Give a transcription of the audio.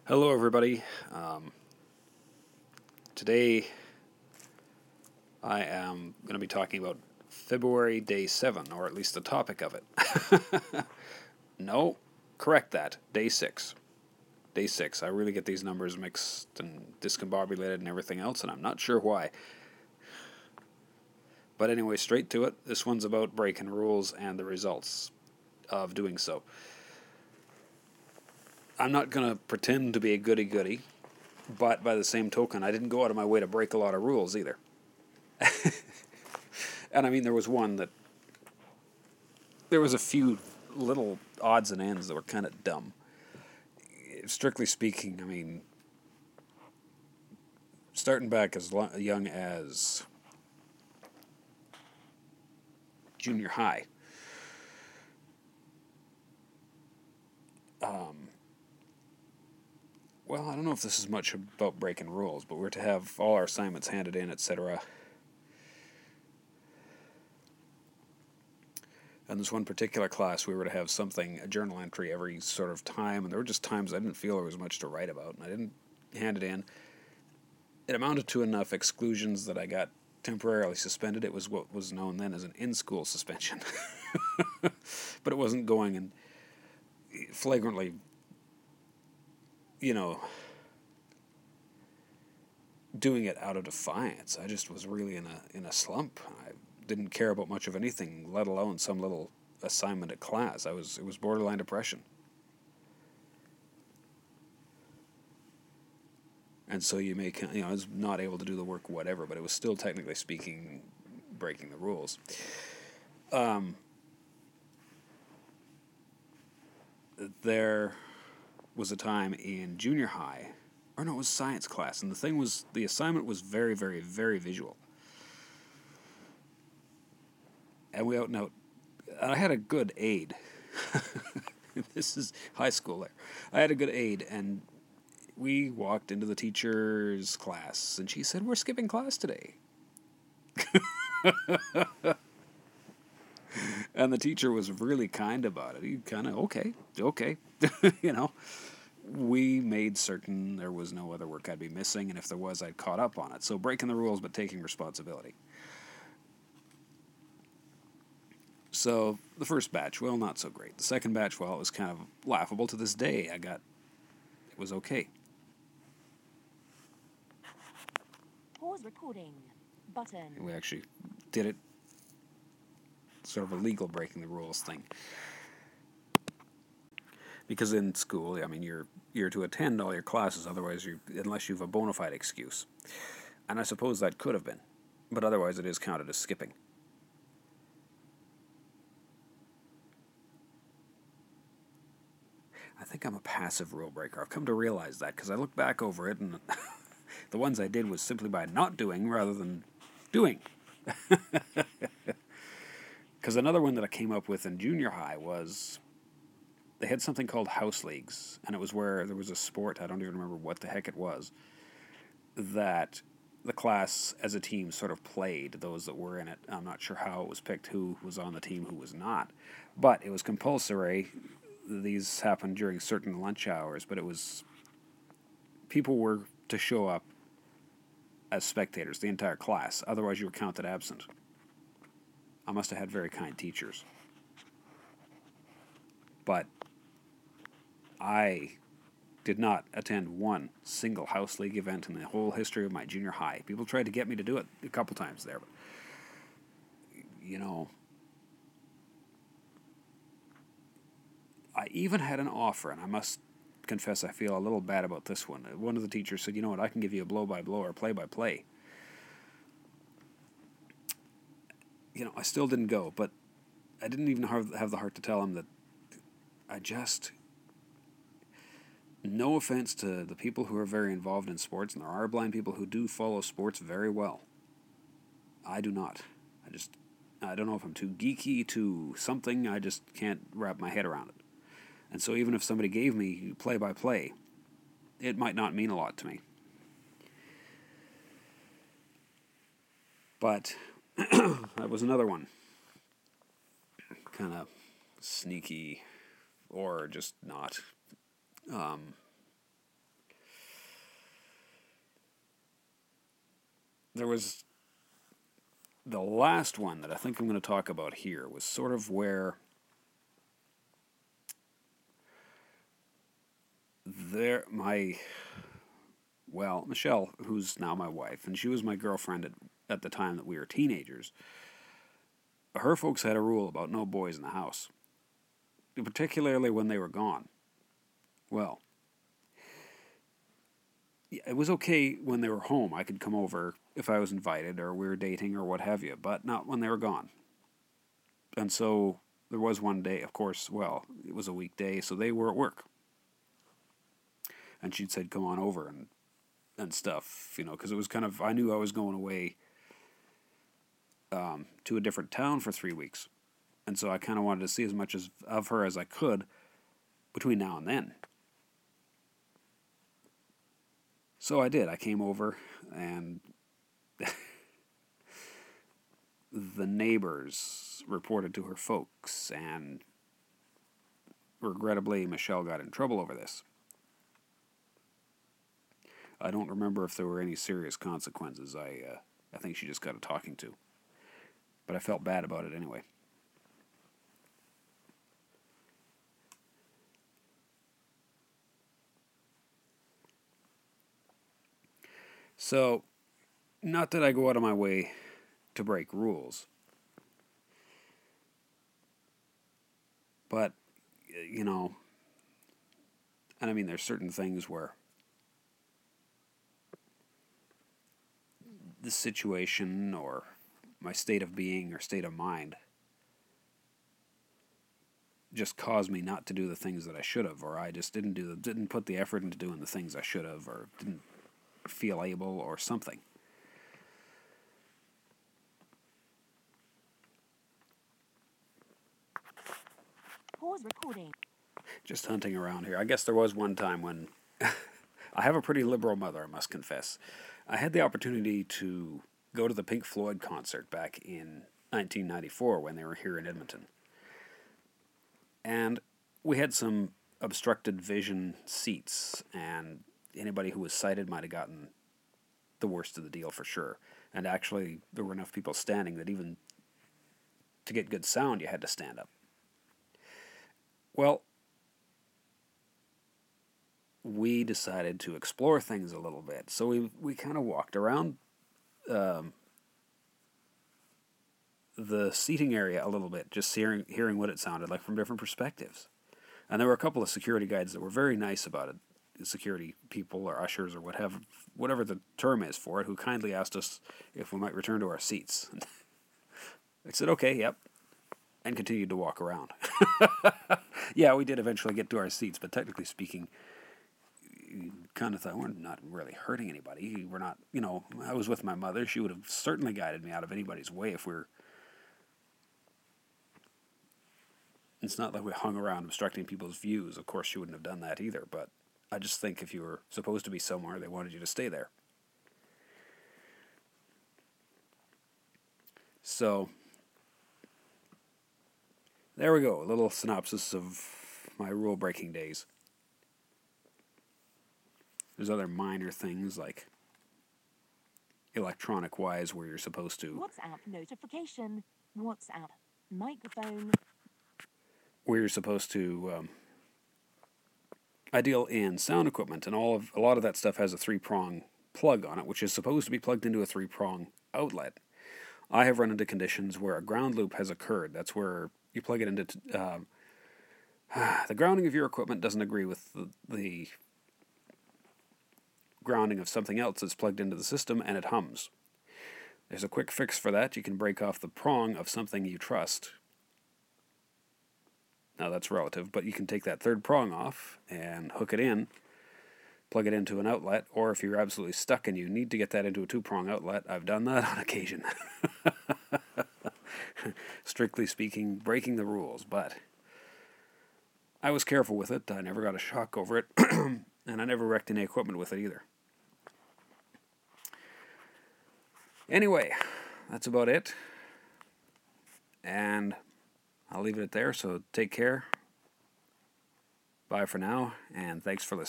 Hello, everybody. Today I am going to be talking about February Day 7, or at least the topic of it. No, correct that. Day 6. Day 6. I really get these numbers mixed and discombobulated and everything else, and I'm not sure why. But anyway, straight to it. This one's about breaking rules and the results of doing so. I'm not going to pretend to be a goody-goody, but by the same token, I didn't go out of my way to break a lot of rules either. And I mean, there was a few little odds and ends that were kind of dumb. Strictly speaking, I mean, starting back as young as junior high. Well, I don't know if this is much about breaking rules, but we're to have all our assignments handed in, etc. And this one particular class, we were to have a journal entry every sort of time, and there were just times I didn't feel there was much to write about, and I didn't hand it in. It amounted to enough exclusions that I got temporarily suspended. It was what was known then as an in-school suspension. But it wasn't going and flagrantly, doing it out of defiance. I just was really in a slump. I didn't care about much of anything, let alone some little assignment at class. It was borderline depression. And so I was not able to do the work, whatever, but it was still, technically speaking, breaking the rules. There was a time in junior high, or no, it was science class, and the assignment was very, very, very visual. And I had a good aide. This is high school there. I had a good aide, and we walked into the teacher's class, and she said, "We're skipping class today." And the teacher was really kind about it. He kind of, okay. We made certain there was no other work I'd be missing, and if there was, I'd caught up on it. So breaking the rules, but taking responsibility. So the first batch, well, not so great. The second batch, well, it was kind of laughable to this day. It was okay. Pause recording button. And we actually did it, sort of a legal breaking the rules thing. Because in school, I mean, you're to attend all your classes, otherwise unless you have a bona fide excuse. And I suppose that could have been, but otherwise it is counted as skipping. I think I'm a passive rule breaker. I've come to realize that because I look back over it, and the ones I did was simply by not doing rather than doing. Because another one that I came up with in junior high was they had something called house leagues, and it was where there was a sport, I don't even remember what the heck it was, that the class as a team sort of played, those that were in it. I'm not sure how it was picked, who was on the team, who was not. But it was compulsory. These happened during certain lunch hours, but people were to show up as spectators, the entire class. Otherwise, you were counted absent. I must have had very kind teachers. But I did not attend one single house league event in the whole history of my junior high. People tried to get me to do it a couple times there, but I even had an offer, and I must confess I feel a little bad about this one. One of the teachers said, "You know what, I can give you a blow-by-blow or play-by-play." I still didn't go, but I didn't even have the heart to tell him that no offense to the people who are very involved in sports, and there are blind people who do follow sports very well. I do not. I don't know if I'm too geeky, too something, I just can't wrap my head around it. And so even if somebody gave me play-by-play, it might not mean a lot to me. But that was another one. Kind of sneaky, or just not. there was the last one that I think I'm going to talk about here was sort of where Michelle, who's now my wife, and she was my girlfriend at the time that we were teenagers. Her folks had a rule about no boys in the house, particularly when they were gone. Well, it was okay when they were home. I could come over if I was invited or we were dating or what have you, but not when they were gone. And so there was one day, of course, well, it was a weekday, so they were at work. And she'd said, come on over and stuff, because it was kind of, I knew I was going away to a different town for 3 weeks. And so I kind of wanted to see as much of her as I could between now and then. So I did. I came over, and the neighbors reported to her folks, and regrettably, Michelle got in trouble over this. I don't remember if there were any serious consequences. I think she just got a talking to. But I felt bad about it anyway. So, not that I go out of my way to break rules. But, and I mean, there's certain things where the situation or my state of being or state of mind just caused me not to do the things that I should have, or I just didn't put the effort into doing the things I should have, or didn't feel able, or something. Pause recording. Just hunting around here. I guess there was one time when I have a pretty liberal mother, I must confess. I had the opportunity to go to the Pink Floyd concert back in 1994 when they were here in Edmonton. And we had some obstructed vision seats, and anybody who was sighted might have gotten the worst of the deal for sure. And actually, there were enough people standing that even to get good sound, you had to stand up. Well, we decided to explore things a little bit. So we kind of walked around the seating area a little bit, just hearing what it sounded like from different perspectives. And there were a couple of security guides that were very nice about it, security people or ushers or whatever the term is for it, who kindly asked us if we might return to our seats. I said, okay, yep, and continued to walk around. Yeah, we did eventually get to our seats, but technically speaking, you kind of thought, we're not really hurting anybody. We're not, I was with my mother. She would have certainly guided me out of anybody's way if we're... It's not like we hung around obstructing people's views. Of course, she wouldn't have done that either, but I just think if you were supposed to be somewhere, they wanted you to stay there. So, there we go. A little synopsis of my rule-breaking days. There's other minor things like electronic-wise where you're supposed to... WhatsApp notification. WhatsApp microphone. Where you're supposed to... I deal in sound equipment, and a lot of that stuff has a 3-prong plug on it, which is supposed to be plugged into a 3-prong outlet. I have run into conditions where a ground loop has occurred. That's where you plug it into... the grounding of your equipment doesn't agree with the grounding of something else that's plugged into the system, and it hums. There's a quick fix for that. You can break off the prong of something you trust. Now that's relative, but you can take that third prong off and hook it in, plug it into an outlet, or if you're absolutely stuck and you need to get that into a 2-prong outlet, I've done that on occasion. Strictly speaking, breaking the rules, but I was careful with it. I never got a shock over it, and I never wrecked any equipment with it either. Anyway, that's about it. And I'll leave it there, so take care. Bye for now, and thanks for listening.